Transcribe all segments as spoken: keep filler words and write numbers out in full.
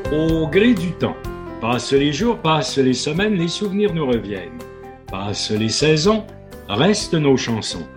Au gré du temps, passent les jours, passent les semaines, les souvenirs nous reviennent. Passent les saisons, restent nos chansons.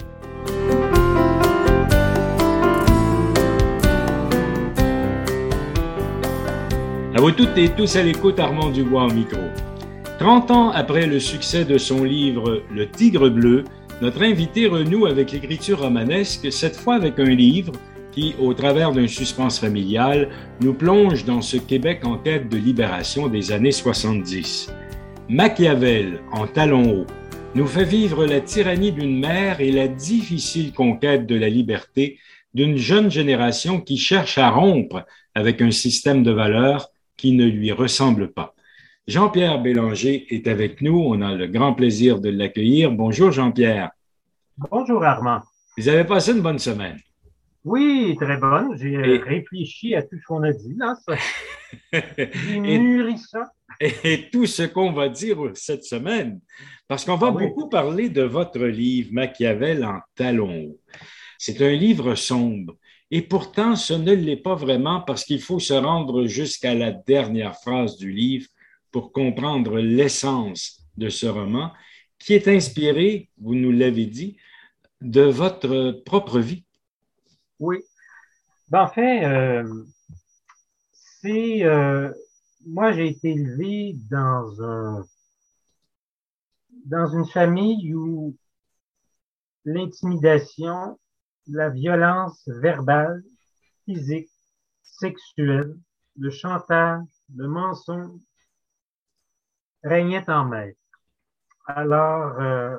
À vous toutes et tous à l'écoute, Armand Dubois au micro. Trente ans après le succès de son livre « Le Tigre bleu », notre invité renoue avec l'écriture romanesque, cette fois avec un livre qui, au travers d'un suspense familial, nous plonge dans ce Québec en quête de libération des années soixante-dix. Machiavel, en talons hauts, nous fait vivre la tyrannie d'une mère et la difficile conquête de la liberté d'une jeune génération qui cherche à rompre avec un système de valeurs qui ne lui ressemble pas. Jean-Pierre Bélanger est avec nous. On a le grand plaisir de l'accueillir. Bonjour Jean-Pierre. Bonjour Armand. Vous avez passé une bonne semaine. Oui, très bonne. J'ai Et... réfléchi à tout ce qu'on a dit. Là. J'ai et... mûri ça. Et tout ce qu'on va dire cette semaine, parce qu'on va Ah, oui. beaucoup parler de votre livre Machiavel en talons hauts. C'est un livre sombre. Et pourtant, ce ne l'est pas vraiment parce qu'il faut se rendre jusqu'à la dernière phrase du livre pour comprendre l'essence de ce roman qui est inspiré, vous nous l'avez dit, de votre propre vie. Oui. Ben, en fait, euh, c'est... Euh, moi, j'ai été élevé dans, un, dans une famille où l'intimidation, la violence verbale, physique, sexuelle, le chantage, le mensonge régnaient en maître. Alors, euh,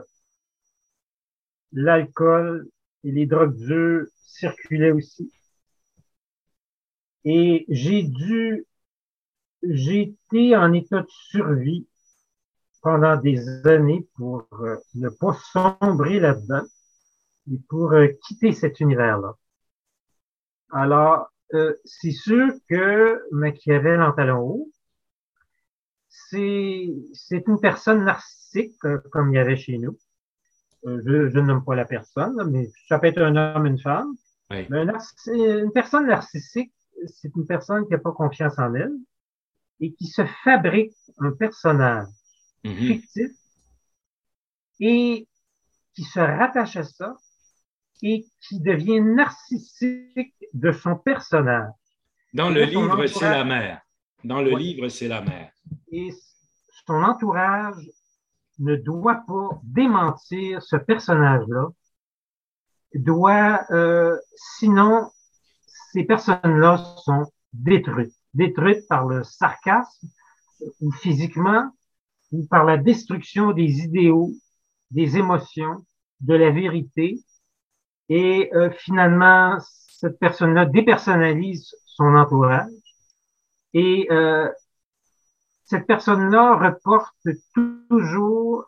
l'alcool et les drogues dures circulaient aussi. Et j'ai dû, j'ai été en état de survie pendant des années pour euh, ne pas sombrer là-dedans et pour euh, quitter cet univers-là. Alors, euh, c'est sûr que Machiavel en talons hauts, c'est, c'est une personne narcissique, euh, comme il y avait chez nous. Euh, je, je ne nomme pas la personne, mais ça peut être un homme, une femme. Oui. Mais un une personne narcissique, c'est une personne qui n'a pas confiance en elle et qui se fabrique un personnage mm-hmm. fictif et qui se rattache à ça et qui devient narcissique de son personnage. Dans et le livre, entourage... c'est la mère. Dans le oui. livre, c'est la mère. Et son entourage ne doit pas démentir ce personnage-là, doit, euh, sinon, ces personnes-là sont détruites. Détruites par le sarcasme, ou physiquement, ou par la destruction des idéaux, des émotions, de la vérité. Et euh, finalement, cette personne-là dépersonnalise son entourage. Et euh, cette personne-là reporte toujours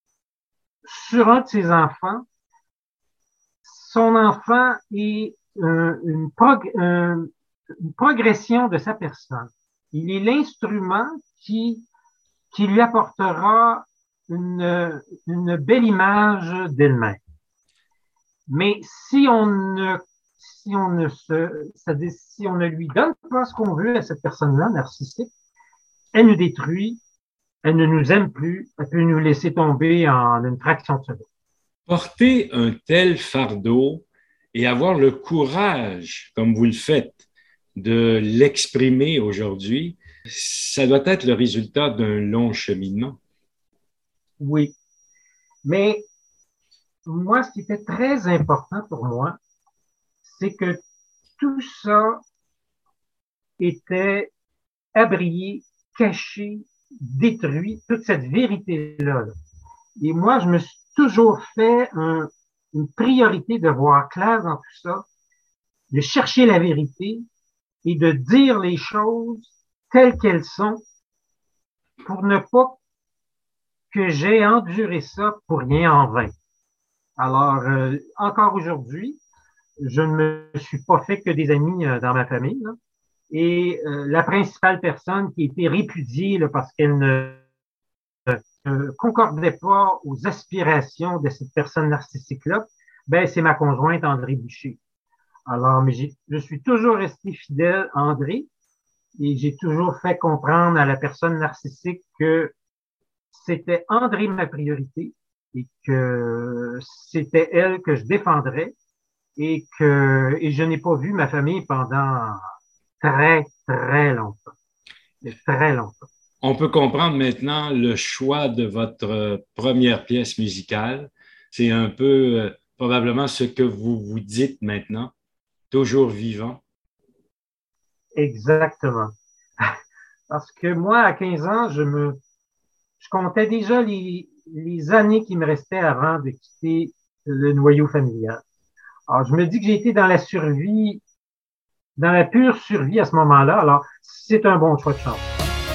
sur un de ses enfants. Son enfant est euh, une, prog euh, une progression de sa personne. Il est l'instrument qui, qui lui apportera une, une belle image d'elle-même. Mais si on ne, si on ne se, c'est-à-dire si on ne lui donne pas ce qu'on veut à cette personne-là, narcissique, elle nous détruit, elle ne nous aime plus, elle peut nous laisser tomber en une fraction de seconde. Porter un tel fardeau et avoir le courage, comme vous le faites, de l'exprimer aujourd'hui, ça doit être le résultat d'un long cheminement. Oui, mais moi, ce qui était très important pour moi, c'est que tout ça était abrié, caché, détruit, toute cette vérité-là. Et moi, je me suis toujours fait un, une priorité de voir clair dans tout ça, de chercher la vérité et de dire les choses telles qu'elles sont pour ne pas que j'ai enduré ça pour rien en vain. Alors, euh, encore aujourd'hui, je ne me suis pas fait que des amis euh, dans ma famille. Là. Et euh, la principale personne qui a été répudiée là, parce qu'elle ne euh, concordait pas aux aspirations de cette personne narcissique-là, ben c'est ma conjointe André Boucher. Alors, mais je suis toujours resté fidèle à André Et j'ai toujours fait comprendre à la personne narcissique que c'était André ma priorité et que c'était elle que je défendrais et que et je n'ai pas vu ma famille pendant très, très longtemps. Très longtemps. On peut comprendre maintenant le choix de votre euh, première pièce musicale. C'est un peu euh, probablement ce que vous vous dites maintenant, toujours vivant. Exactement. Parce que moi, à quinze ans, je me, je comptais déjà les, les années qui me restaient avant de quitter le noyau familial. Alors, je me dis que j'ai été dans la survie, dans la pure survie à ce moment-là. Alors, c'est un bon choix de chance.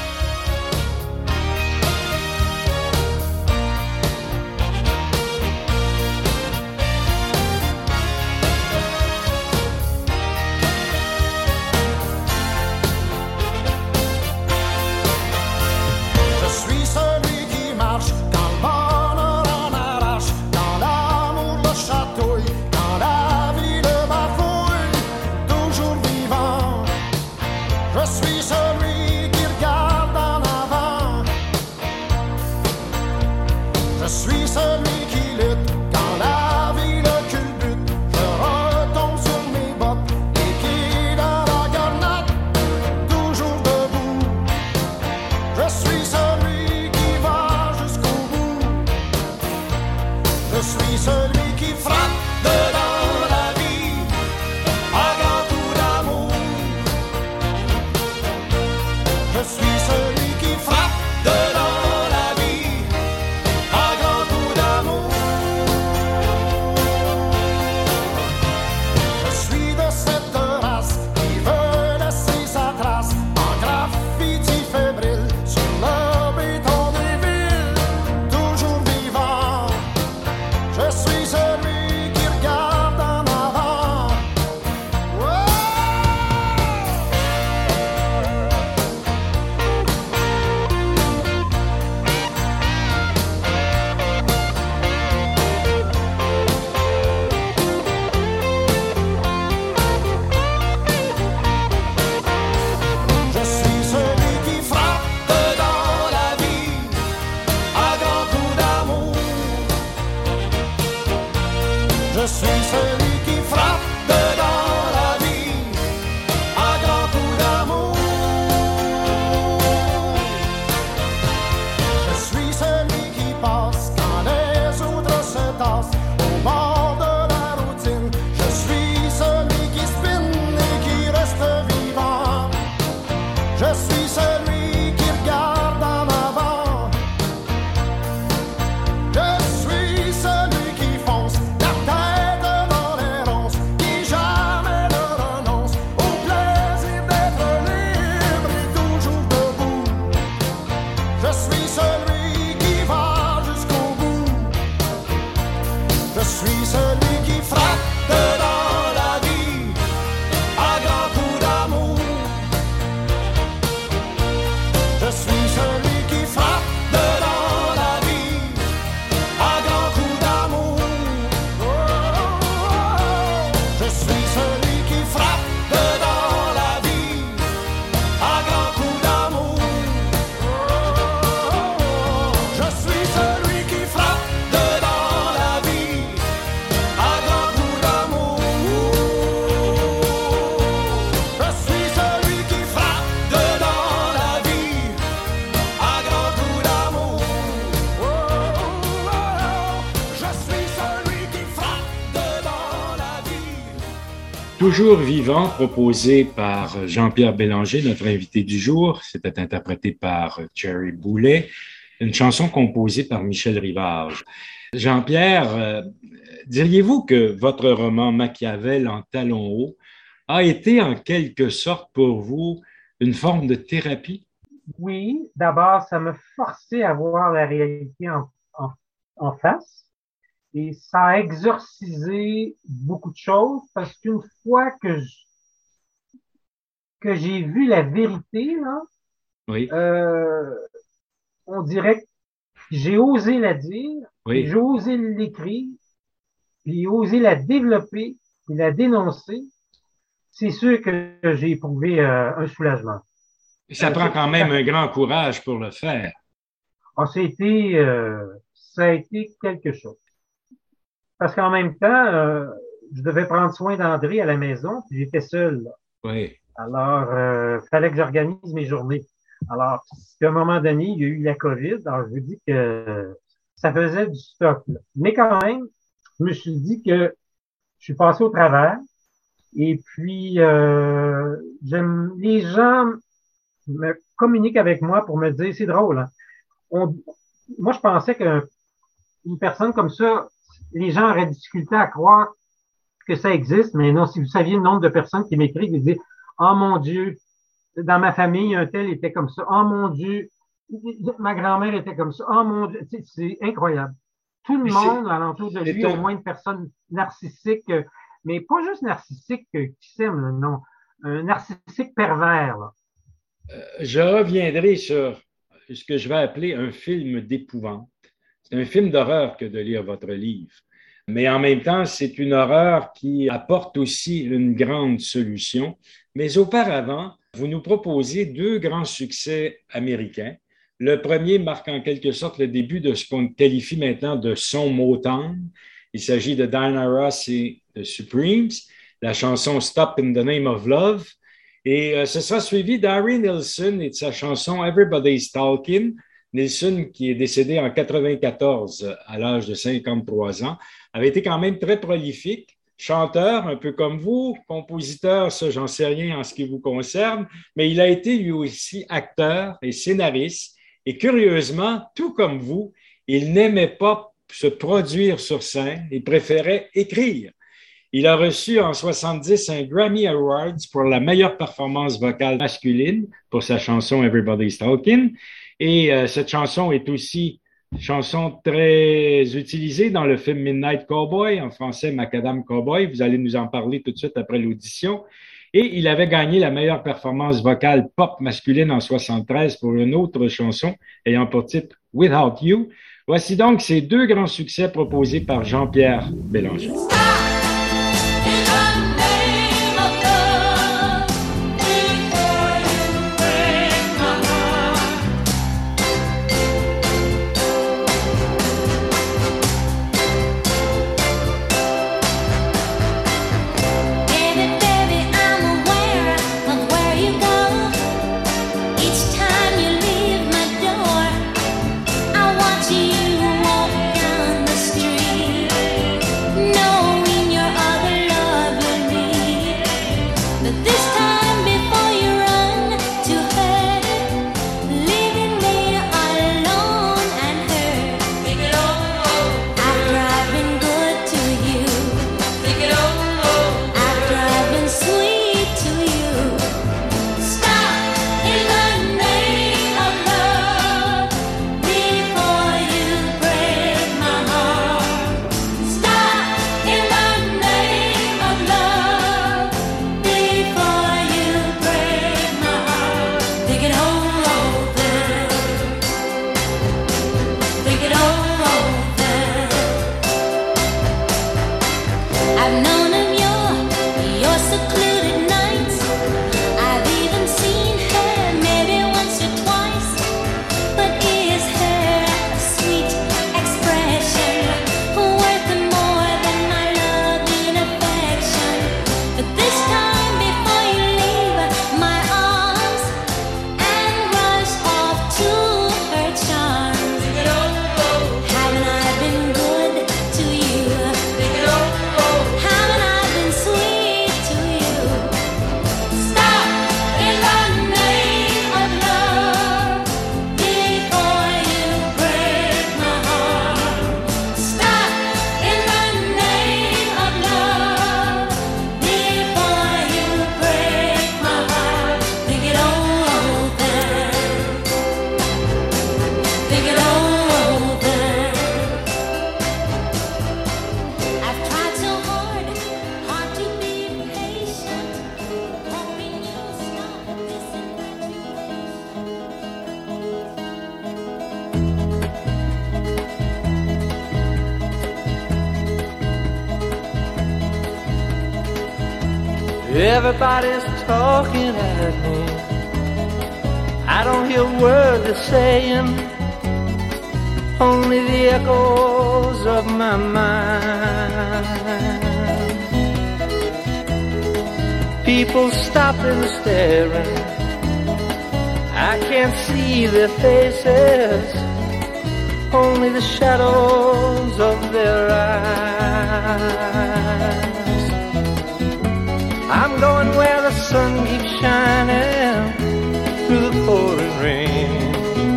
Toujours vivant, proposé par Jean-Pierre Bélanger, notre invité du jour. C'était interprété par Jerry Boulet, une chanson composée par Michel Rivard. Jean-Pierre, euh, diriez-vous que votre roman Machiavel en talons hauts a été en quelque sorte pour vous une forme de thérapie? Oui, d'abord, ça m'a forcé à voir la réalité en, en, en face. Et ça a exorcisé beaucoup de choses parce qu'une fois que je, que j'ai vu la vérité, là, Oui, euh, on dirait que j'ai osé la dire, puis oui. j'ai osé l'écrire, puis osé la développer, puis la dénoncer. C'est sûr que j'ai éprouvé euh, un soulagement. Ça prend quand même un grand courage pour le faire. Ah, ça a été, euh, ça a été quelque chose. Parce qu'en même temps, euh, je devais prendre soin d'André à la maison, puis j'étais seul, là. Oui. Alors, euh, fallait que j'organise mes journées. Alors, à un moment donné, il y a eu la COVID. Alors, je vous dis que ça faisait du stock, là. Mais quand même, je me suis dit que je suis passé au travers. Et puis, euh, j'aime, les gens me communiquent avec moi pour me dire, c'est drôle, hein. On, moi, je pensais qu'une personne comme ça, les gens auraient difficulté à croire que ça existe, mais non, si vous saviez le nombre de personnes qui m'écrivent et disent, oh mon Dieu, dans ma famille, un tel était comme ça, oh mon Dieu, ma grand-mère était comme ça, oh mon Dieu, c'est, c'est incroyable. Tout le Mais monde c'est- alentour de c'est lui, un- au moins une personne narcissique, euh, mais pas juste narcissique euh, qui s'aime, là, non, un narcissique pervers, là. Je reviendrai sur ce que je vais appeler un film d'épouvante. C'est un film d'horreur que de lire votre livre. Mais en même temps, c'est une horreur qui apporte aussi une grande solution. Mais auparavant, vous nous proposez deux grands succès américains. Le premier marque en quelque sorte le début de ce qu'on qualifie maintenant de son Motown. Il s'agit de Diana Ross et The Supremes, la chanson Stop in the Name of Love. Et euh, ce sera suivi d'Harry Nilsson et de sa chanson Everybody's Talking. Nilsson, qui est décédé en quatre-vingt-quatorze à l'âge de cinquante-trois ans, avait été quand même très prolifique, chanteur, un peu comme vous, compositeur, ça, j'en sais rien en ce qui vous concerne, mais il a été lui aussi acteur et scénariste. Et curieusement, tout comme vous, il n'aimait pas se produire sur scène, il préférait écrire. Il a reçu en soixante-dix un Grammy Awards pour la meilleure performance vocale masculine pour sa chanson Everybody's Talking. Et euh, cette chanson est aussi une chanson très utilisée dans le film Midnight Cowboy, en français Macadam Cowboy. Vous allez nous en parler tout de suite après l'audition. Et il avait gagné la meilleure performance vocale pop masculine en soixante-treize pour une autre chanson ayant pour titre Without You. Voici donc ces deux grands succès proposés par Jean-Pierre Bélanger. Everybody's talking at me. hear words they're saying, only the echoes of my mind. People stopping, staring, I can't see their faces, only the shadows of their eyes. I'm going where the sun keeps shining through the pouring rain,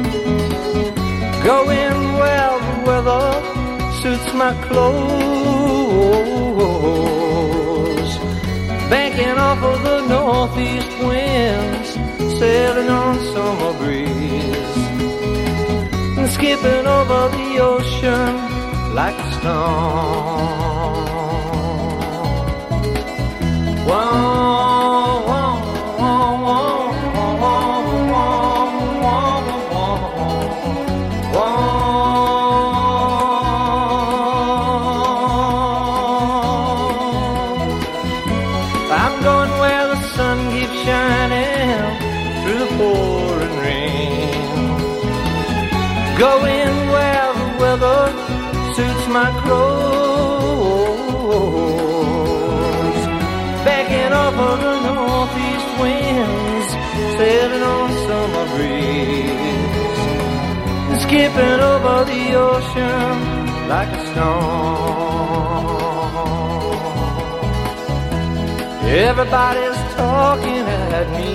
going where the weather suits my clothes, banking off of the northeast winds, sailing on summer breeze, and skipping over the ocean like a stone. Whoa, whoa, whoa, whoa, whoa, whoa, whoa, whoa. I'm going where the sun keeps shining through the pouring rain, going where the weather suits my clothes, backing off of the northeast winds, sailing on summer breeze, and skipping over the ocean like a stone. Everybody's talking at me,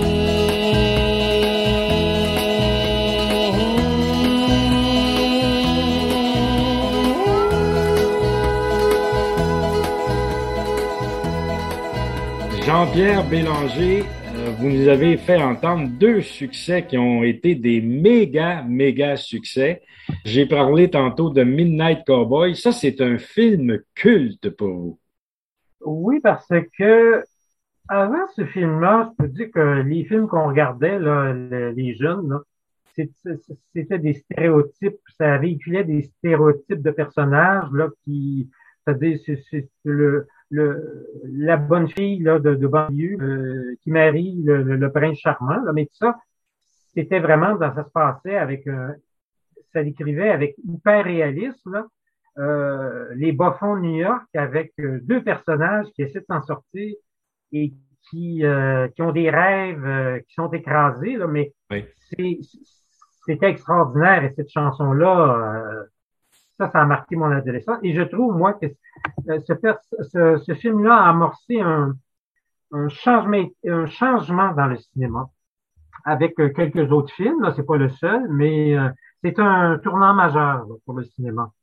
Jean-Pierre Bélanger, euh, vous nous avez fait entendre deux succès qui ont été des méga, méga succès. J'ai parlé tantôt de Midnight Cowboy. Ça, c'est un film culte pour vous. Oui, parce que avant ce film-là, je peux dire que les films qu'on regardait, là, le- les jeunes, là, c'est- c'est- c'était des stéréotypes, ça véhiculait des stéréotypes de personnages là qui, c'est-à-dire c'est c'est le, le la bonne fille là de, de banlieue euh, qui marie le, le, le prince charmant, là, mais tout ça, c'était vraiment dans ça se passait avec un, ça l'écrivait avec hyper réalisme là. Euh, les bas-fonds de New York avec euh, deux personnages qui essaient de s'en sortir et qui, euh, qui ont des rêves euh, qui sont écrasés, là, mais Oui. c'est, c'était extraordinaire et cette chanson-là, euh, ça, ça a marqué mon adolescence. Et je trouve, moi, que euh, ce, per- ce, ce film-là a amorcé un, un changement, un changement dans le cinéma avec euh, quelques autres films. Là, c'est pas le seul, mais euh, c'est un tournant majeur là, pour le cinéma.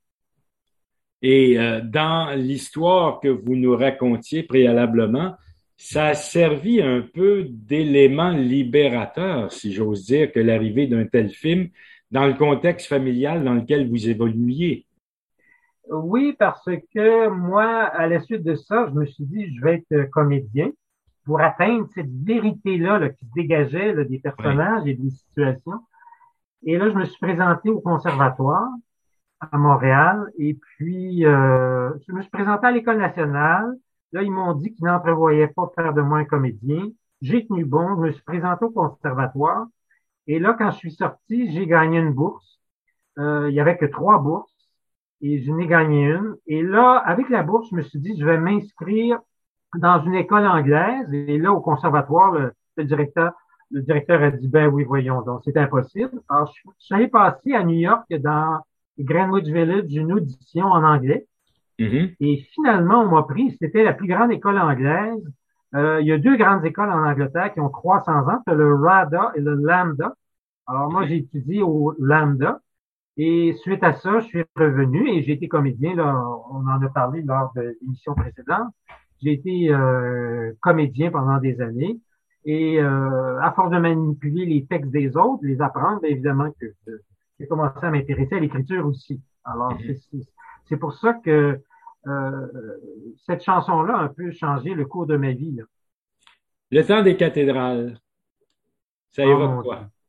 Et euh, dans l'histoire que vous nous racontiez préalablement, ça a servi un peu d'élément libérateur, si j'ose dire, que l'arrivée d'un tel film dans le contexte familial dans lequel vous évoluiez. Oui, parce que moi, à la suite de ça, je me suis dit, je vais être euh, comédien pour atteindre cette vérité-là là, qui se dégageait là, des Oui. personnages et des situations. Et là, je me suis présenté au conservatoire à Montréal et puis euh, je me suis présenté à l'École nationale. Là, ils m'ont dit qu'ils n'entrevoyaient pas faire de moi un comédien. J'ai tenu bon, je me suis présenté au conservatoire et là, quand je suis sorti, j'ai gagné une bourse. Euh, il y avait que trois bourses et je n'ai gagné une. Et là, avec la bourse, je me suis dit, je vais m'inscrire dans une école anglaise. Et là, au conservatoire, le, le directeur, le directeur a dit, ben oui, voyons donc, c'est impossible. Alors, je, je suis allé passer à New York dans Greenwich Village une audition en anglais. Mhm. Et finalement, on m'a pris, c'était la plus grande école anglaise. Euh, il y a deux grandes écoles en Angleterre qui ont trois cents ans, c'est le RADA et le Lambda. Alors moi, j'ai étudié au Lambda. Et suite à ça, je suis revenu et j'ai été comédien. Là, on en a parlé lors de l'émission précédente. J'ai été euh, comédien pendant des années. Et euh, à force de manipuler les textes des autres, les apprendre, bien évidemment que je- j'ai commencé à m'intéresser à l'écriture aussi. Alors, c'est Mhm. c'est- c'est pour ça que euh, cette chanson-là a un peu changé le cours de ma vie. Là. Le temps des cathédrales, ça Oh évoque mon Dieu. quoi?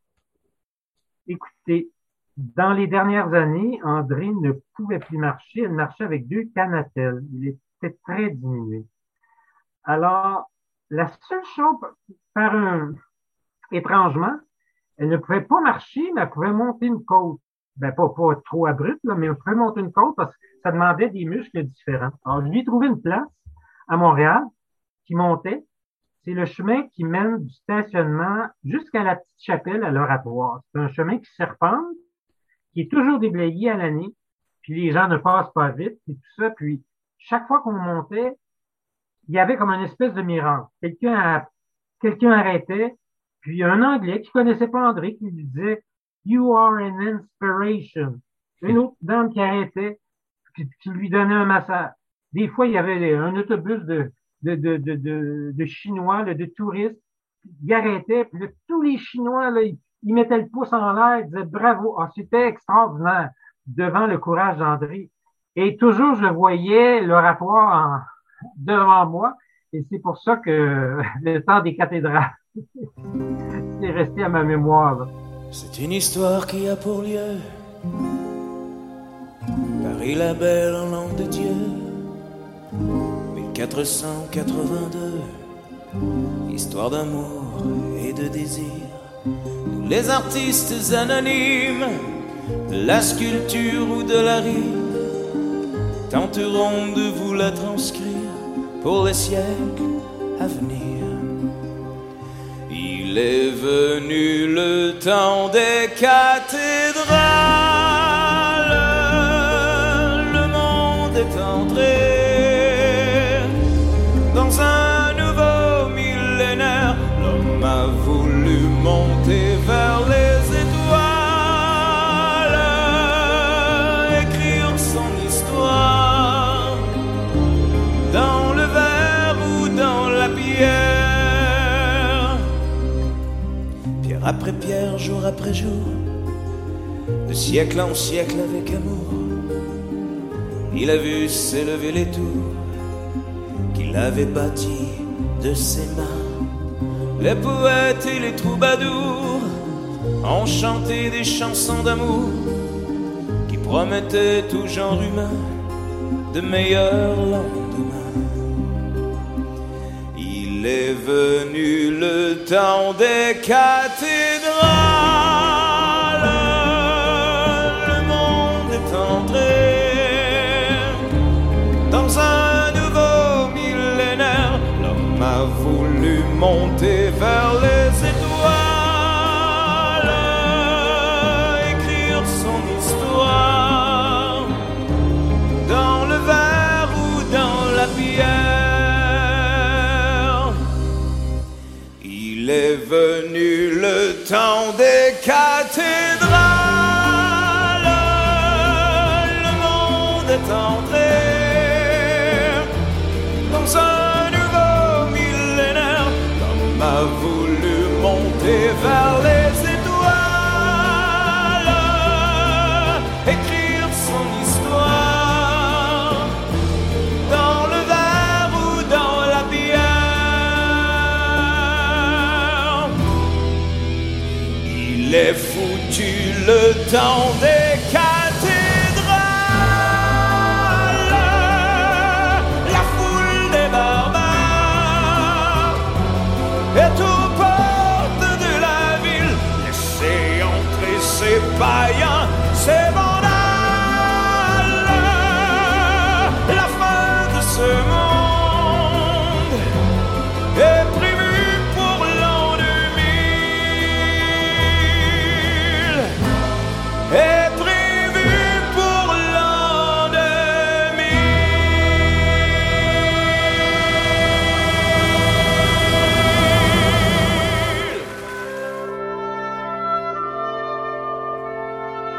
Écoutez, dans les dernières années, André ne pouvait plus marcher. Elle marchait avec deux canatelles. Il était très diminué. Alors, la seule chose, par un, étrangement, Elle ne pouvait pas marcher, mais elle pouvait monter une côte. Ben, pas, pas trop abrupte, là, mais elle pouvait monter une côte parce que ça demandait des muscles différents. Alors, je lui ai trouvé une place à Montréal qui montait. C'est le chemin qui mène du stationnement jusqu'à la petite chapelle à l'oratoire. C'est un chemin qui serpente, qui est toujours déblayé à l'année, puis les gens ne passent pas vite, et tout ça. Puis, chaque fois qu'on montait, il y avait comme une espèce de miracle. Quelqu'un a, quelqu'un arrêtait, puis un Anglais qui connaissait pas André qui lui disait « You are an inspiration ». Une autre dame qui arrêtait, qui, qui lui donnait un massage. Des fois, il y avait un autobus de de de de de, de Chinois, là, de touristes. Ils arrêtaient, puis là, tous les Chinois, là, ils, ils mettaient le pouce en l'air, ils disaient « Bravo ». Ah, c'était extraordinaire devant le courage d'André. Et toujours, je voyais l'oratoire en, devant moi, et c'est pour ça que le temps des cathédrales c'est resté à ma mémoire. Là. C'est une histoire qui a pour lieu Paris la belle en l'an de Dieu mille quatre cent quatre-vingt-deux. Histoire d'amour et de désir. Nous les artistes anonymes de la sculpture ou de la rime tenterons de vous la transcrire pour les siècles à venir. Il est venu le temps des cathédrales, le monde est entré dans un nouveau millénaire. L'homme a voulu monter vers les étoiles, écrire son histoire dans le verre ou dans la pierre. Après pierre, jour après jour, de siècle en siècle avec amour, il a vu s'élever les tours qu'il avait bâties de ses mains. Les poètes et les troubadours ont chanté des chansons d'amour qui promettaient tout genre humain de meilleurs lendemains. Il est venu le temps des cathédrales, le monde est entré dans un nouveau millénaire. L'homme a voulu monter vers les étoiles, écrire son histoire dans le verre ou dans la pierre. Il est venu le temps des cathédrales, le monde est entré dans un nouveau millénaire. L'homme a voulu monter vers les étoiles, écrire son histoire dans le verre ou dans la pierre. Il est foutu le temps des cathédrales, la foule des barbares est aux portes de la ville. Laissez entrer ces païens, ces vandales. La fin de ce monde est prévue pour l'an deux mille, est prévue pour l'an deux mille.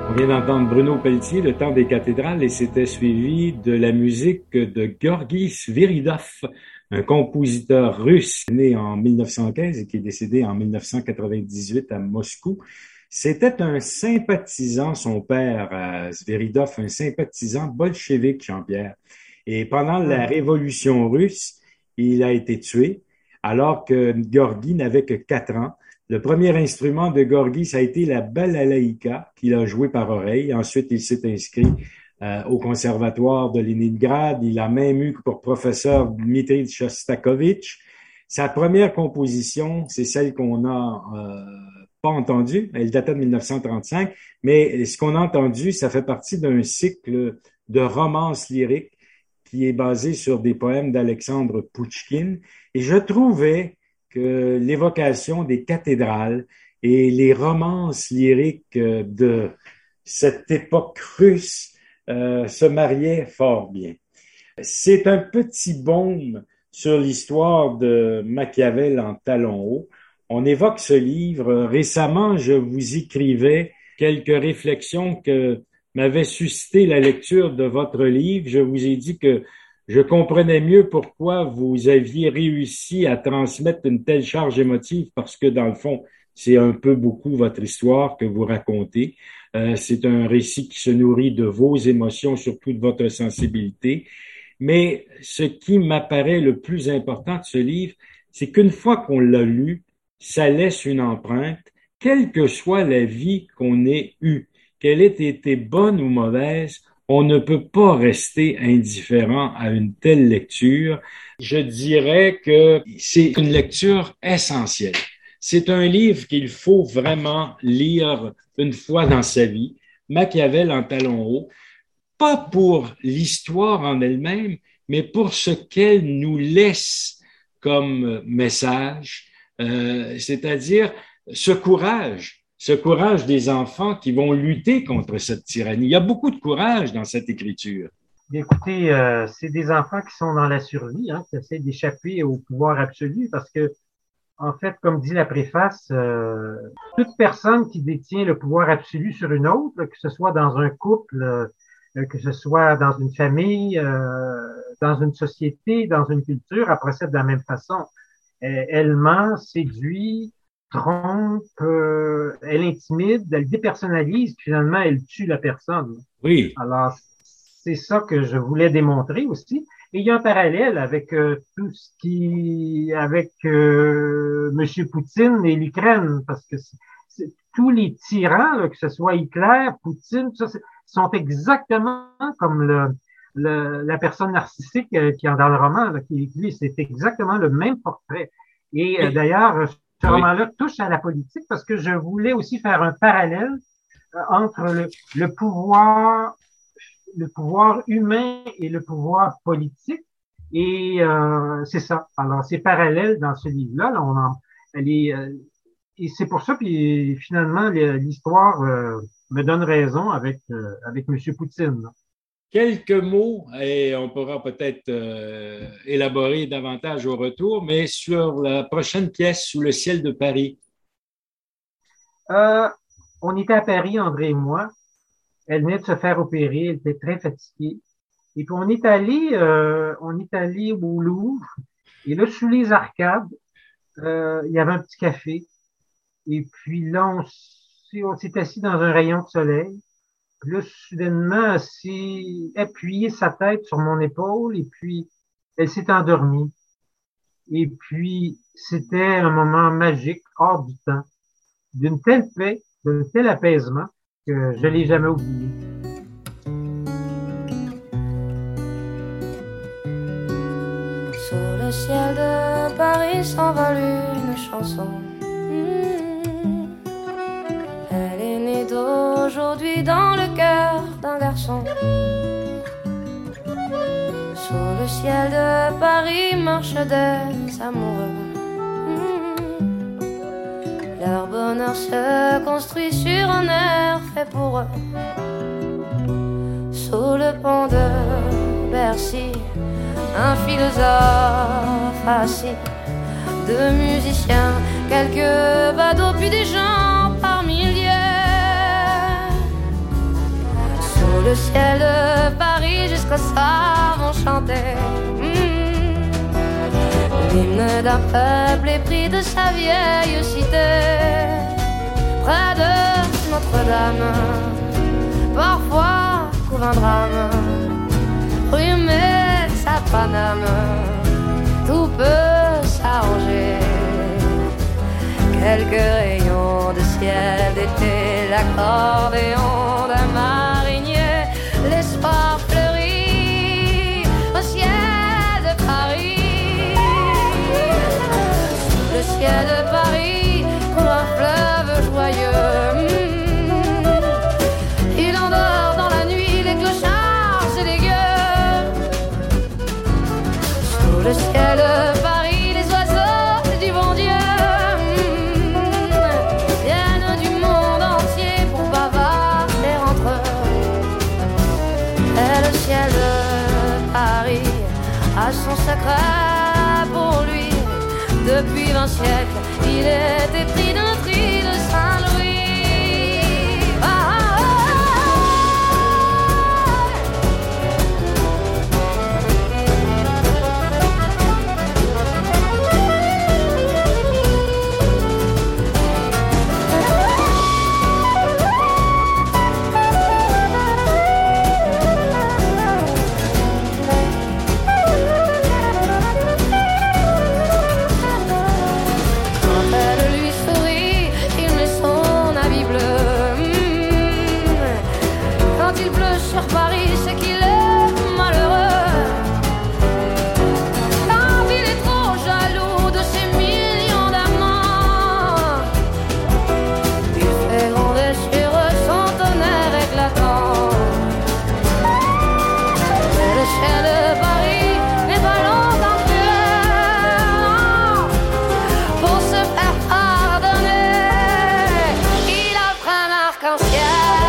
On vient d'entendre Bruno Pelletier, Le temps des cathédrales, et c'était suivi de la musique de Georgi Sviridov, un compositeur russe né en mille neuf cent quinze et qui est décédé en mille neuf cent quatre-vingt-dix-huit à Moscou. C'était un sympathisant, son père, euh, Sviridov, un sympathisant bolchevique, Jean-Pierre. Et pendant la révolution russe, il a été tué alors que Georgi n'avait que quatre ans. Le premier instrument de Georgi, ça a été la balalaïka qu'il a joué par oreille. Ensuite, il s'est inscrit euh, au conservatoire de Leningrad. Il a même eu pour professeur Dmitri Shostakovich. Sa première composition, c'est celle qu'on a euh, pas entendue. Elle datait de mille neuf cent trente-cinq, mais ce qu'on a entendu, ça fait partie d'un cycle de romances lyriques qui est basé sur des poèmes d'Alexandre Pouchkine. Et je trouvais que l'évocation des cathédrales et les romances lyriques de cette époque russe euh, se mariaient fort bien. C'est un petit baume sur l'histoire de Machiavel en talons hauts. On évoque ce livre. Récemment, je vous écrivais quelques réflexions que m'avait suscité la lecture de votre livre. Je vous ai dit que je comprenais mieux pourquoi vous aviez réussi à transmettre une telle charge émotive, parce que dans le fond, c'est un peu beaucoup votre histoire que vous racontez. Euh, c'est un récit qui se nourrit de vos émotions, surtout de votre sensibilité. Mais ce qui m'apparaît le plus important de ce livre, c'est qu'une fois qu'on l'a lu, ça laisse une empreinte, quelle que soit la vie qu'on ait eue, qu'elle ait été bonne ou mauvaise. On ne peut pas rester indifférent à une telle lecture. Je dirais que c'est une lecture essentielle. C'est un livre qu'il faut vraiment lire une fois dans sa vie. Machiavel en talons hauts, pas pour l'histoire en elle-même, mais pour ce qu'elle nous laisse comme message, euh, c'est-à-dire ce courage. Ce courage des enfants qui vont lutter contre cette tyrannie. Il y a beaucoup de courage dans cette écriture. Écoutez, euh, c'est des enfants qui sont dans la survie, hein, qui essaient d'échapper au pouvoir absolu, parce que, en fait, comme dit la préface, euh, toute personne qui détient le pouvoir absolu sur une autre, que ce soit dans un couple, euh, que ce soit dans une famille, euh, dans une société, dans une culture, elle procède de la même façon. Elle, elle ment, séduit, trompe, euh, elle intimide, elle dépersonnalise, puis finalement, elle tue la personne. Oui. Alors, c'est ça que je voulais démontrer aussi. Et il y a un parallèle avec euh, tout ce qui, avec euh, M. Poutine et l'Ukraine, parce que c'est, c'est, tous les tyrans, là, que ce soit Hitler, Poutine, tout ça, sont exactement comme le, le, la personne narcissique euh, qui est dans le roman, là, qui lui, c'est exactement le même portrait. Et euh, d'ailleurs, ce oui. roman-là touche à la politique parce que je voulais aussi faire un parallèle euh, entre le, le pouvoir, le pouvoir humain et le pouvoir politique. Et euh, c'est ça. Alors, c'est parallèle dans ce livre-là. Là, on en, elle est, euh, et c'est pour ça, puis finalement, l'histoire euh, me donne raison avec euh, avec Monsieur Poutine. Là. Quelques mots, et on pourra peut-être euh, élaborer davantage au retour, mais sur la prochaine pièce, Sous le ciel de Paris. Euh, on était à Paris, André et moi. Elle venait de se faire opérer, elle était très fatiguée. Et puis on est allé, euh, on est allé au Louvre. Et là, sous les arcades, euh, il y avait un petit café. Et puis là, on s'est, on s'est assis dans un rayon de soleil. Puis là, soudainement, elle s'est appuyé sa tête sur mon épaule et puis elle s'est endormie. Et puis, c'était un moment magique, hors du temps, d'une telle paix, d'un tel apaisement que je l'ai jamais oublié. Sur le ciel de Paris s'envole une chanson. Aujourd'hui dans le cœur d'un garçon. Sur le ciel de Paris marchent des amoureux. Leur bonheur se construit sur un air fait pour eux. Sous le pont de Bercy, un philosophe assis, deux musiciens, quelques badauds puis des gens par milliers. le ciel de Paris jusqu'au savon chantait. Mmh. L'hymne d'un peuple épris de sa vieille cité. Près de Notre-Dame, parfois couvre un drame. Rhumer sa Paname, tout peut s'arranger. Quelques rayons de ciel d'été, l'accordéon d'un marinier, l'espoir fleurit au ciel de Paris. Sous le ciel de Paris coule un fleuve joyeux. Mmh. Il endort dans la nuit les clochards et les gueux. Sous le ciel de Paris les oiseaux du bon Dieu a son secret pour lui. Depuis vingt siècles, il est épris d'un prix de Saint-Louis. Ah, ah, sur Paris, c'est qu'il est malheureux. Quand il est trop jaloux de ses millions d'amants, il fait gronder sur eux son tonnerre éclatant. Mais le ciel de Paris n'est pas longtemps cruel. Pour se faire pardonner, il offre un arc-en-ciel.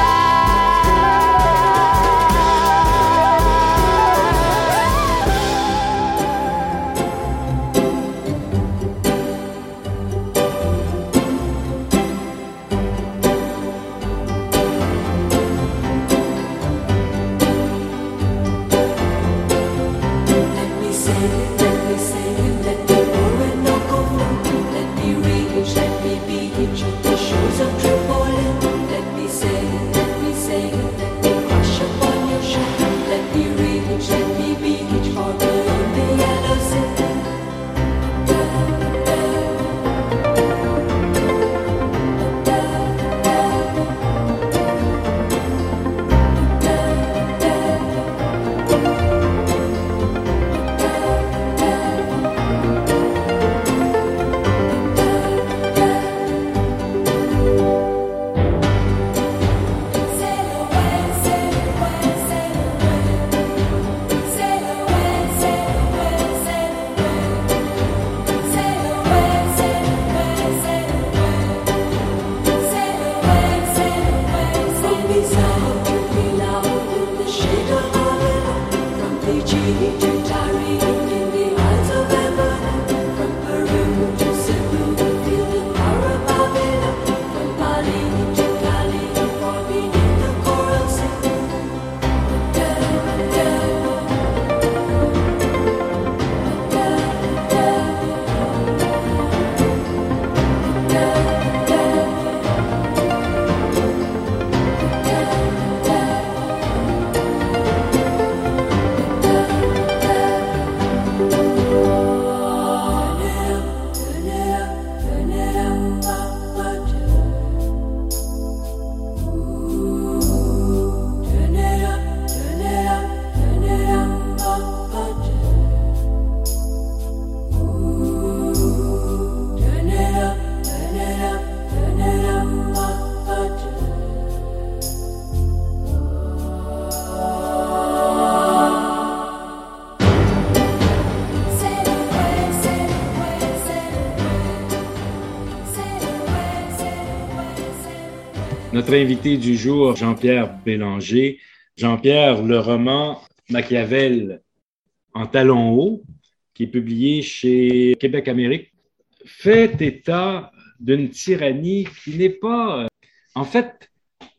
Notre invité du jour, Jean-Pierre Bélanger. Jean-Pierre, le roman Machiavel en talons hauts, qui est publié chez Québec Amérique, fait état d'une tyrannie qui n'est pas... En fait,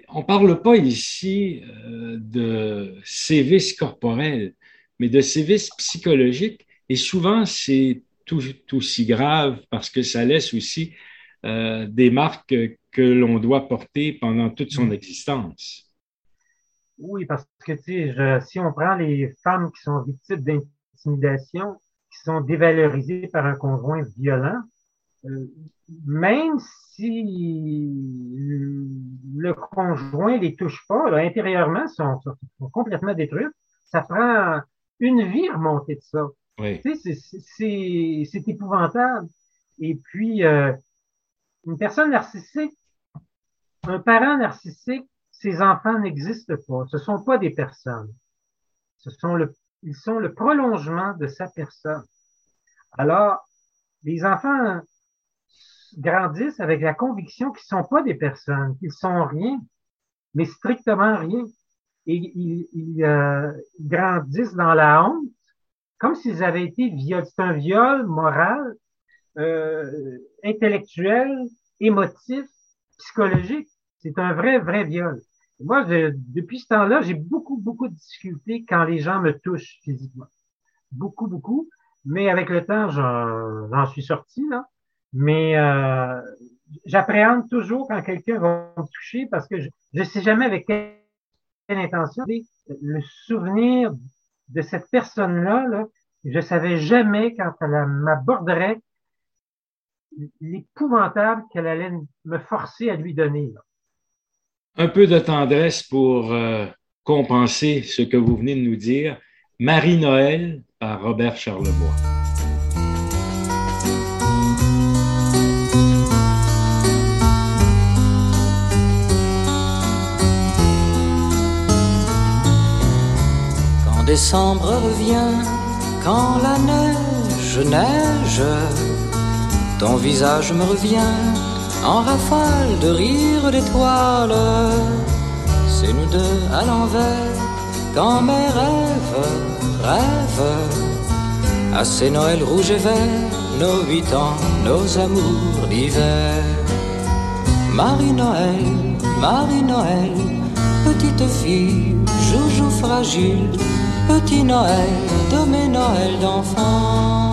on ne parle pas ici euh, de sévices corporels, mais de sévices psychologiques. Et souvent, c'est tout, tout aussi grave parce que ça laisse aussi euh, des marques que l'on doit porter pendant toute son existence. Oui, parce que tu sais, je- si on prend les femmes qui sont victimes d'intimidation, qui sont dévalorisées par un conjoint violent, euh, même si le conjoint les touche pas, là, intérieurement, sont, sont, sont complètement détruites, ça prend une vie à remonter de ça. Oui. Tu sais, c'est, c'est, c'est épouvantable. Et puis, euh, une personne narcissique, un parent narcissique, ses enfants n'existent pas. Ce sont pas des personnes. Ce sont le, ils sont le prolongement de sa personne. Alors, les enfants grandissent avec la conviction qu'ils sont pas des personnes, qu'ils sont rien, mais strictement rien. Et ils, ils, euh, ils grandissent dans la honte, comme s'ils avaient été violés. C'est un viol moral, euh, intellectuel, émotif, psychologique. C'est un vrai, vrai viol. Moi, je, depuis ce temps-là, j'ai beaucoup, beaucoup de difficultés quand les gens me touchent physiquement. Beaucoup, beaucoup. Mais avec le temps, j'en, j'en suis sorti, là. Mais euh, j'appréhende toujours quand quelqu'un va me toucher parce que je ne sais jamais avec quelle intention. Le souvenir de cette personne-là, là, je savais jamais quand elle m'aborderait l'épouvantable qu'elle allait me forcer à lui donner. Là. Un peu de tendresse pour euh, compenser ce que vous venez de nous dire. Marie-Noël par Robert Charlebois. Quand décembre revient, quand la neige neige, ton visage me revient en rafale de rire d'étoiles. C'est nous deux à l'envers, quand mes rêves rêvent à ces Noëls rouges et verts, nos huit ans, nos amours d'hiver. Marie-Noël, Marie-Noël, petite fille, joujou fragile, petit Noël de mes Noëls d'enfants.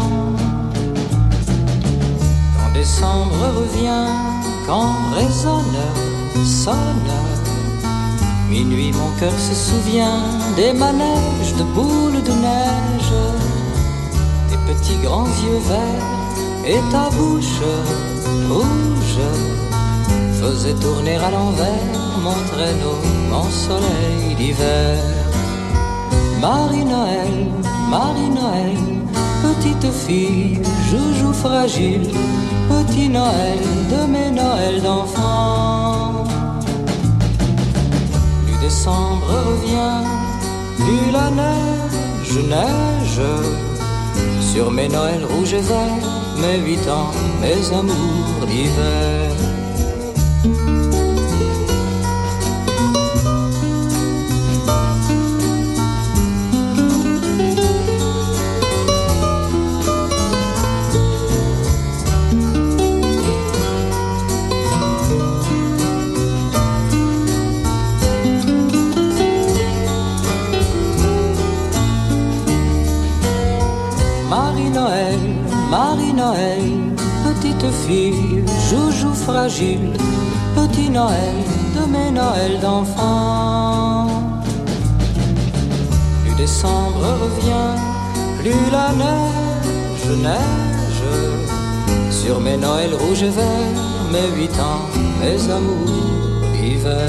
Quand décembre revient, quand résonne, sonne, minuit mon cœur se souvient des manèges de boules de neige, tes petits grands yeux verts et ta bouche rouge faisaient tourner à l'envers mon traîneau, mon soleil d'hiver. Marie-Noël, Marie-Noël, petite fille, joujou fragile, petit Noël de mes Noëls d'enfants. Plus décembre revient, plus la neige neige sur mes Noëls rouges et verts, mes huit ans, mes amours d'hiver. Marie-Noël, Marie-Noël, petite fille, joujou fragile, petit Noël de mes Noëls d'enfants. Plus décembre revient, plus la neige neige sur mes Noëls rouges et verts, mes huit ans, mes amours d'hiver.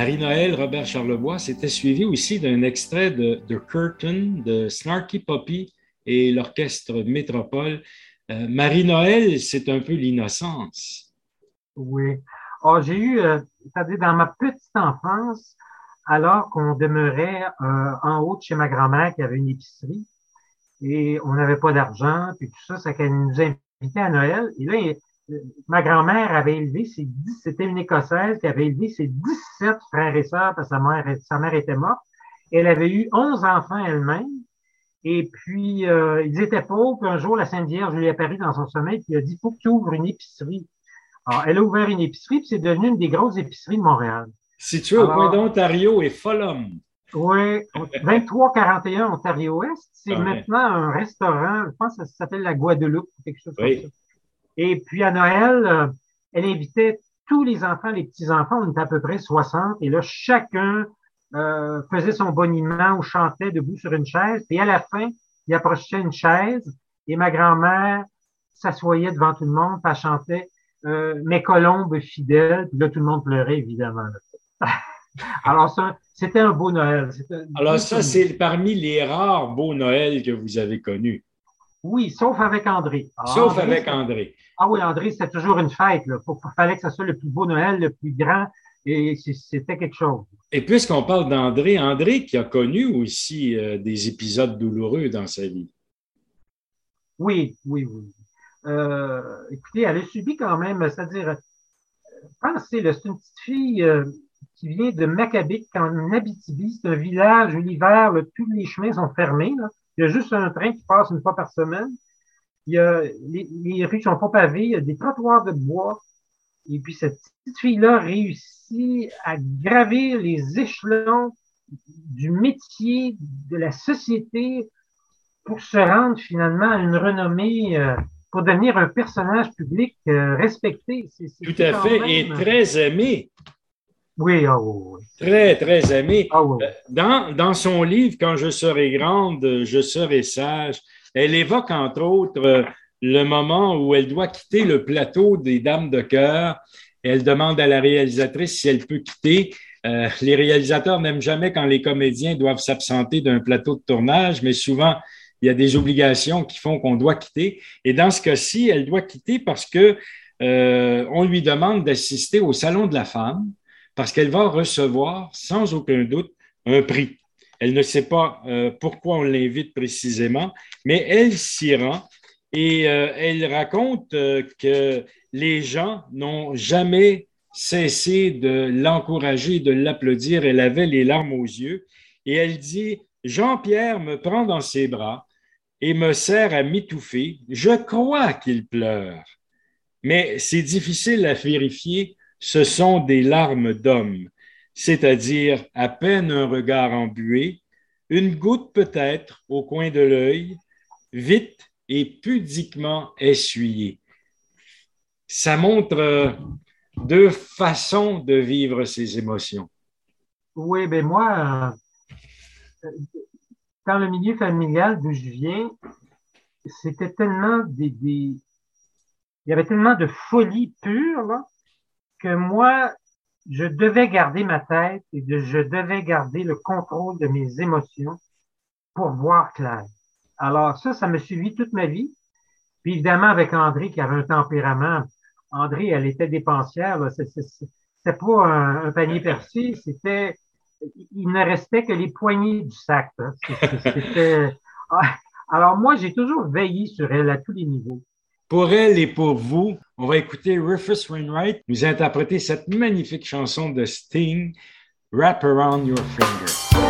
Marie-Noël Robert Charlebois, c'était suivi aussi d'un extrait de The Curtain de Snarky Puppy et l'orchestre Métropole. Euh, Marie-Noël, c'est un peu l'innocence. Oui. Oh, j'ai eu, euh, c'est-à-dire dans ma petite enfance, alors qu'on demeurait euh, en haut de chez ma grand-mère qui avait une épicerie et on n'avait pas d'argent, puis tout ça, ça qu'elle nous invitait à Noël. Et là, il, ma grand-mère avait élevé ses dix, c'était une Écossaise qui avait élevé ses dix-sept frères et sœurs parce que sa mère, sa mère était morte. Elle avait eu onze enfants elle-même. Et puis, euh, ils étaient pauvres. Puis un jour, la Sainte Vierge lui est apparue dans son sommeil puis elle a dit, faut que tu ouvres une épicerie. Alors, elle a ouvert une épicerie puis c'est devenu une des grosses épiceries de Montréal. Située au coin d'Ontario et Fulham. Oui, vingt-trois quarante et un Ontario-Ouest. C'est ah, maintenant un restaurant, je pense que ça s'appelle la Guadeloupe ou quelque chose oui. comme ça. Et puis, à Noël, euh, elle invitait tous les enfants, les petits-enfants, on était à peu près soixante, et là, chacun euh, faisait son boniment ou chantait debout sur une chaise, puis à la fin, il approchait une chaise, et ma grand-mère s'assoyait devant tout le monde, puis elle chantait euh, « Mes colombes fidèles », puis là, tout le monde pleurait, évidemment. Alors, ça, c'était un beau Noël. C'était... Alors, ça, c'est parmi les rares beaux Noëls que vous avez connus. Oui, sauf avec André. Alors, sauf André, avec c'est... André. Ah oui, André, c'était toujours une fête. Il fallait que ça soit le plus beau Noël, le plus grand, et c'était quelque chose. Et puisqu'on parle d'André, André qui a connu aussi euh, des épisodes douloureux dans sa vie. Oui, oui, oui. Euh, écoutez, elle a subi quand même, c'est-à-dire, pensez, là, c'est une petite fille euh, qui vient de Maccabic, en Abitibi. C'est un village où l'hiver, là, tous les chemins sont fermés. Là. Il y a juste un train qui passe une fois par semaine. Il y a, les, les rues sont pas pavées, il y a des trottoirs de bois. Et puis, cette petite fille-là réussit à gravir les échelons du métier, de la société, pour se rendre finalement à une renommée, euh, pour devenir un personnage public euh, respecté. C'est, c'est Tout à fait, même... et très aimé. Oui, oh, oui. Très, très aimé. Oh, oui. Dans, dans son livre « Quand je serai grande, je serai sage », elle évoque, entre autres, le moment où elle doit quitter le plateau des Dames de cœur. Elle demande à la réalisatrice si elle peut quitter. Euh, les réalisateurs n'aiment jamais quand les comédiens doivent s'absenter d'un plateau de tournage, mais souvent, il y a des obligations qui font qu'on doit quitter. Et dans ce cas-ci, elle doit quitter parce que euh, on lui demande d'assister au Salon de la femme, parce qu'elle va recevoir, sans aucun doute, un prix. Elle ne sait pas euh, pourquoi on l'invite précisément, mais elle s'y rend et euh, elle raconte euh, que les gens n'ont jamais cessé de l'encourager, de l'applaudir. Elle avait les larmes aux yeux et elle dit « Jean-Pierre me prend dans ses bras et me sert à m'étouffer. Je crois qu'il pleure, mais c'est difficile à vérifier. Ce sont des larmes d'homme. » C'est-à-dire à peine un regard embué, une goutte peut-être au coin de l'œil, vite et pudiquement essuyée. Ça montre euh, deux façons de vivre ces émotions. Oui, bien moi, euh, dans le milieu familial d'où je viens, c'était tellement des, des... il y avait tellement de folie pure, là, que moi, je devais garder ma tête et de, je devais garder le contrôle de mes émotions pour voir clair. Alors ça, ça m'a suivi toute ma vie. Puis évidemment, avec André qui avait un tempérament, André, elle était dépensière, là. C'est, c'est, c'était pas un, un panier percé, c'était, il ne restait que les poignées du sac. Hein. C'était, alors moi, j'ai toujours veillé sur elle à tous les niveaux. Pour elle et pour vous, on va écouter Rufus Wainwright nous interpréter cette magnifique chanson de Sting, Wrap Around Your Finger.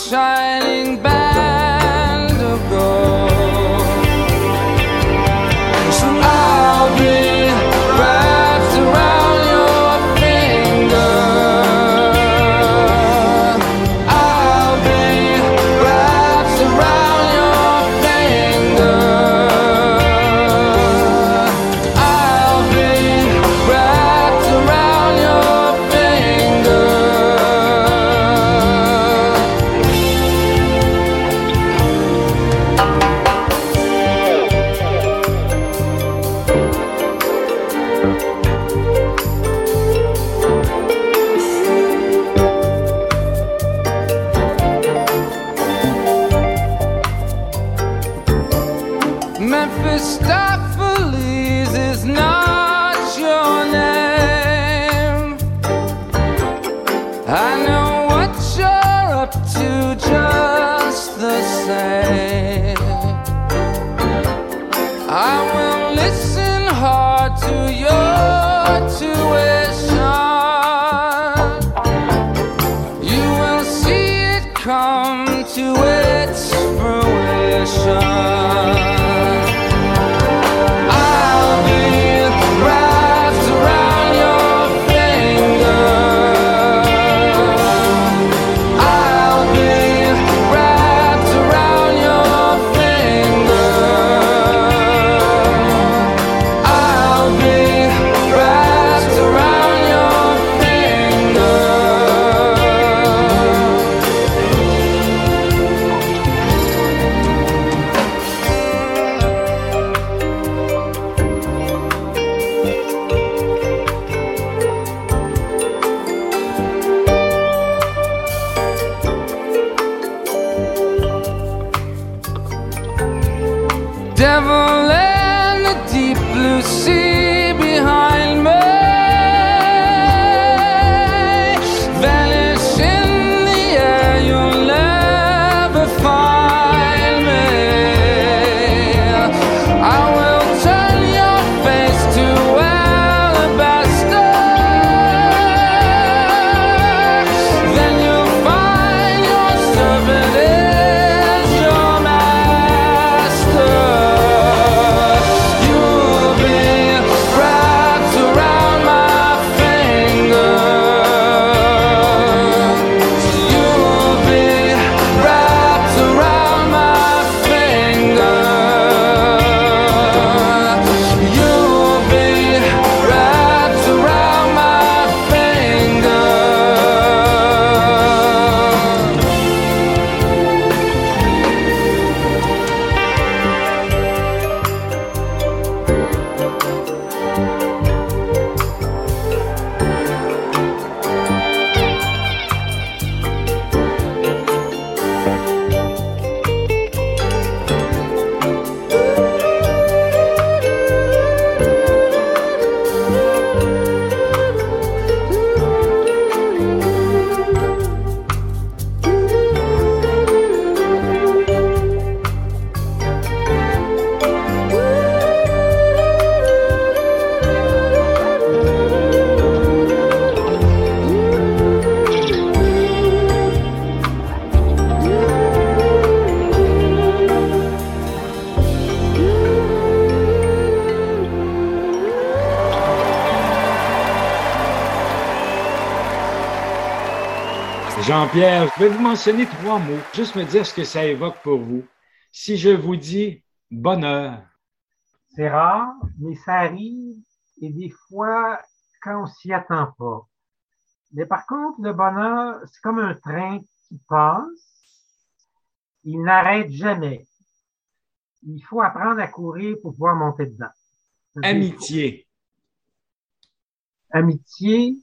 shining band of gold. So I'll be wrapped around your finger. I'll be wrapped around your finger. I'll be wrapped around your finger. Mephistopheles is not your name. I know what you're up to just the same. I will listen hard to your tuition. You will see it come to its fruition. Devil and the deep blue sea behind me, vanish in the air, you'll never find me. I will turn your face to alabaster, then you'll find your servant is your master. You'll be wrapped around my finger. You'll be wrapped around my finger. You'll be wrapped around my finger. Jean-Pierre, je vais vous mentionner trois mots, juste me dire ce que ça évoque pour vous. Si je vous dis bonheur, C'est rare, mais ça arrive et des fois quand on s'y attend pas. Mais par contre, le bonheur, c'est comme un train qui passe. Il n'arrête jamais. Il faut apprendre à courir pour pouvoir monter dedans. amitié, Amitié,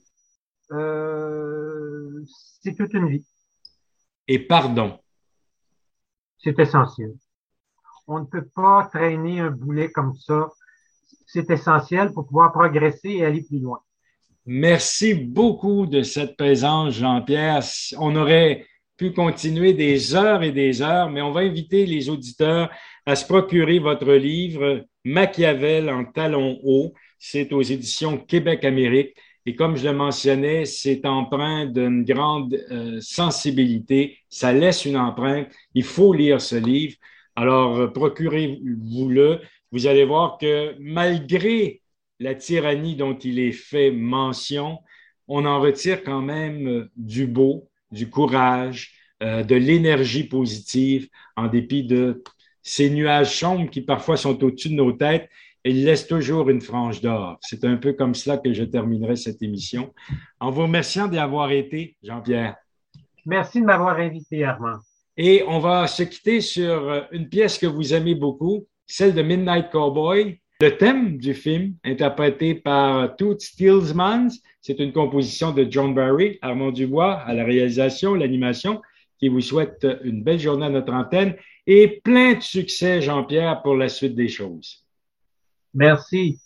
euh, c'est toute une vie. et pardon. C'est essentiel. On ne peut pas traîner un boulet comme ça. C'est essentiel pour pouvoir progresser et aller plus loin. Merci beaucoup de cette présence, Jean-Pierre. On aurait pu continuer des heures et des heures, mais on va inviter les auditeurs à se procurer votre livre Machiavel en talons hauts. C'est aux éditions Québec Amérique. Et comme je le mentionnais, c'est empreint d'une grande euh, sensibilité. Ça laisse une empreinte. Il faut lire ce livre. Alors, euh, procurez-vous-le. Vous allez voir que malgré la tyrannie dont il est fait mention, on en retire quand même euh, du beau, du courage, euh, de l'énergie positive, en dépit de ces nuages sombres qui parfois sont au-dessus de nos têtes. Et il laisse toujours une frange d'or. C'est un peu comme cela que je terminerai cette émission. En vous remerciant d'y avoir été, Jean-Pierre. Merci de m'avoir invité, Armand. Et on va se quitter sur une pièce que vous aimez beaucoup, celle de Midnight Cowboy. Le thème du film, interprété par Toots Thielemans, c'est une composition de John Barry, Armand Dubois à la réalisation, l'animation, qui vous souhaite une belle journée à notre antenne et plein de succès, Jean-Pierre, pour la suite des choses. Merci.